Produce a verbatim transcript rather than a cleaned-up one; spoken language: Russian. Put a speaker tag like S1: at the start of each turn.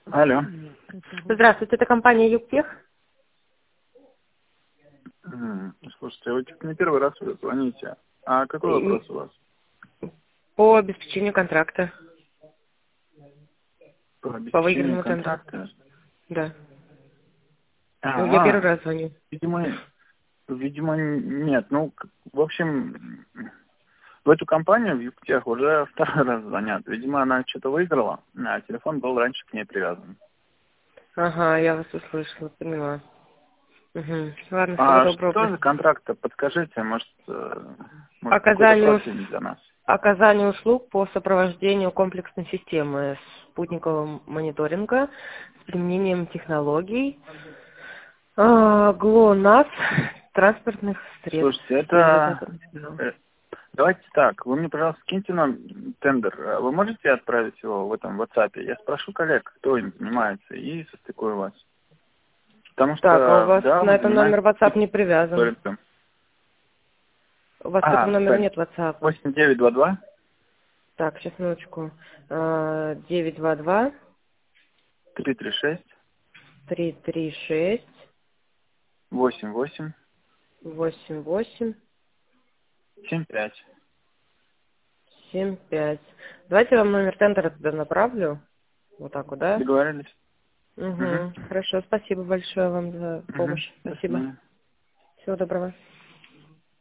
S1: Алло.
S2: Здравствуйте, это компания Югтех.
S1: М, Слушайте, вы чуть не первый раз вы звоните. А какой
S2: И
S1: вопрос у вас?
S2: По обеспечению контракта,
S1: По
S2: по
S1: обеспечению
S2: выигранному тендеру.
S1: контракта?
S2: Да. Ну, я первый
S1: А,
S2: раз звоню.
S1: видимо, видимо, нет. Ну, к- в общем, в эту компанию, в Югтех, уже второй раз звонят. Видимо, она что-то выиграла, а телефон был раньше к ней привязан.
S2: Ага, я вас услышала, поняла. Угу. Ладно, всего
S1: А
S2: доброго.
S1: что за контракт-то? Подскажите, может, э, может какой-то
S2: Оказание, ус-
S1: профиль для нас?
S2: оказание услуг по сопровождению комплексной системы спутникового мониторинга с применением технологий а, ГЛОНАСС транспортных средств
S1: Слушайте, это...
S2: северо-западных сигналов.
S1: э, Давайте так, вы мне, пожалуйста, скиньте нам тендер. А Вы можете отправить его в этом WhatsApp? Я спрошу коллег, кто им занимается, и состыкую вас. Потому
S2: Так, а у
S1: что,
S2: вас
S1: да,
S2: на
S1: он
S2: этом номер
S1: занимается
S2: WhatsApp не привязан.
S1: мониторингом.
S2: У вас к
S1: А,
S2: этому номеру
S1: кстати,
S2: нет WhatsApp.
S1: восемь девять два два
S2: Так, сейчас минуточку. А, девять два два
S1: три три шесть
S2: три три шесть
S1: восемь восемь
S2: восемь восемь
S1: семь пять.
S2: семь пять. Давайте я вам номер тендера туда направлю. Вот так вот, да?
S1: Договорились? Угу.
S2: Угу. Хорошо, спасибо большое вам за
S1: Угу.
S2: помощь.
S1: До
S2: Спасибо.
S1: свидания.
S2: Всего доброго.